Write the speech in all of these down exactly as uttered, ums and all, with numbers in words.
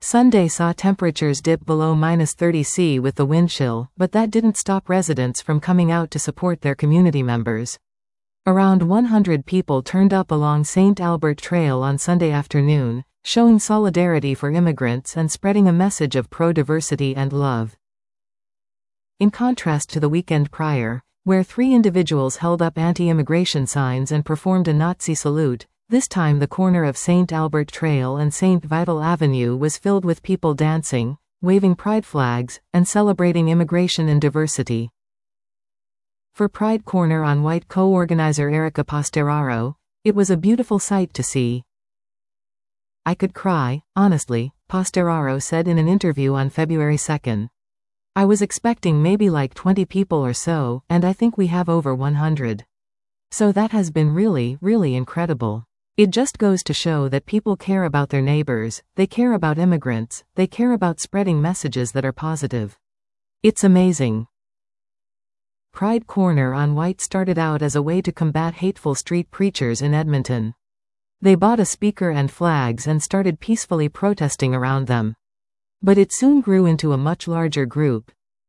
Sunday saw temperatures dip below minus thirty Celsius with the wind chill, but that didn't stop residents from coming out to support their community members. Around one hundred people turned up along Saint Albert Trail on Sunday afternoon, showing solidarity for immigrants and spreading a message of pro-diversity and love. In contrast to the weekend prior, where three individuals held up anti-immigration signs and performed a Nazi salute, this time the corner of Saint Albert Trail and Saint Vital Avenue was filled with people dancing, waving pride flags, and celebrating immigration and diversity. For Pride Corner on White co-organizer Erica Posteraro, it was a beautiful sight to see. "I could cry, honestly," Posteraro said in an interview on February second. "I was expecting maybe like twenty people or so, and I think we have over one hundred. So that has been really, really incredible. It just goes to show that people care about their neighbors, they care about immigrants, they care about spreading messages that are positive. It's amazing." Pride Corner on White started out as a way to combat hateful street preachers in Edmonton. They bought a speaker and flags and started peacefully protesting around them. But it soon grew into a much larger group.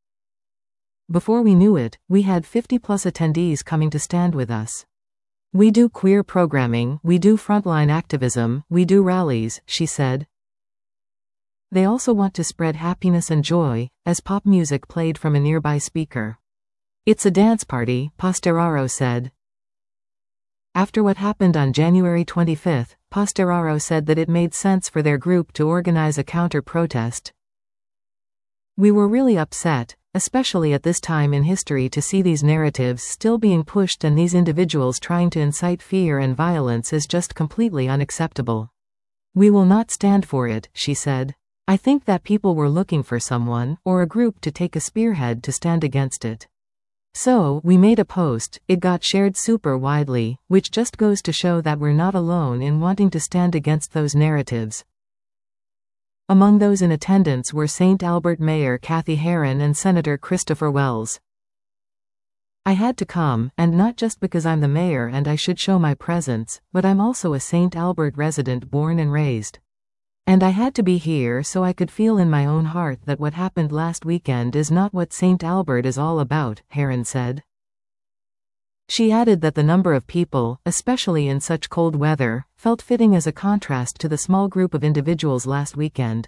Before we knew it, we had fifty plus attendees coming to stand with us. "We do queer programming, we do frontline activism, we do rallies," she said. They also want to spread happiness and joy, as pop music played from a nearby speaker. "It's a dance party," Posteraro said. After what happened on January twenty-fifth, Posteraro said that it made sense for their group to organize a counter-protest. "We were really upset, especially at this time in history, to see these narratives still being pushed and these individuals trying to incite fear and violence is just completely unacceptable. We will not stand for it," she said. "I think that people were looking for someone, or a group to take a spearhead to stand against it. So, we made a post, it got shared super widely, which just goes to show that we're not alone in wanting to stand against those narratives." Among those in attendance were Saint Albert Mayor Kathy Heron and Senator Christopher Wells. "I had to come, and not just because I'm the mayor and I should show my presence, but I'm also a Saint Albert resident born and raised. And I had to be here so I could feel in my own heart that what happened last weekend is not what Saint Albert is all about," Heron said. She added that the number of people, especially in such cold weather, felt fitting as a contrast to the small group of individuals last weekend.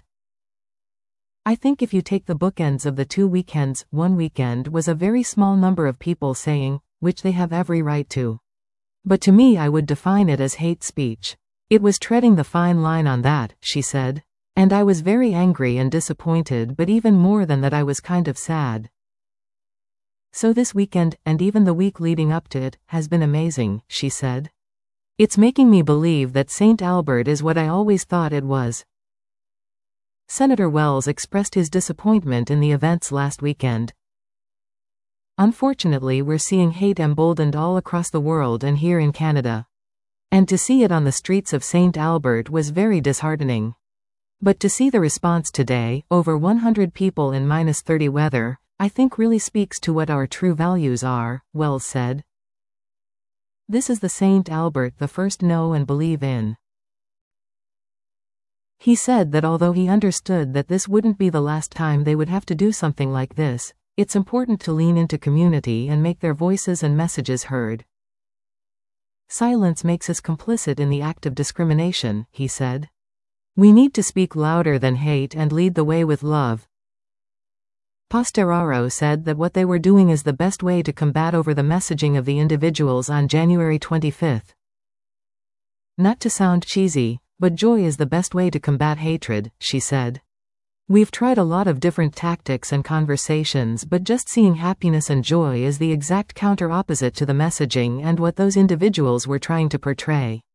"I think if you take the bookends of the two weekends, one weekend was a very small number of people saying, which they have every right to. But to me I would define it as hate speech. It was treading the fine line on that," she said. "And I was very angry and disappointed, but even more than that I was kind of sad. So this weekend, and even the week leading up to it, has been amazing," she said. "It's making me believe that Saint Albert is what I always thought it was." Senator Wells expressed his disappointment in the events last weekend. "Unfortunately, we're seeing hate emboldened all across the world and here in Canada. And to see it on the streets of Saint Albert was very disheartening. But to see the response today, over one hundred people in minus thirty weather, I think really speaks to what our true values are," Wells said. "This is the Saint Albert the first know and believe in." He said that although he understood that this wouldn't be the last time they would have to do something like this, it's important to lean into community and make their voices and messages heard. "Silence makes us complicit in the act of discrimination," he said. "We need to speak louder than hate and lead the way with love." Posteraro said that what they were doing is the best way to combat over the messaging of the individuals on January twenty-fifth. "Not to sound cheesy, but joy is the best way to combat hatred," she said. "We've tried a lot of different tactics and conversations, but just seeing happiness and joy is the exact counter-opposite to the messaging and what those individuals were trying to portray."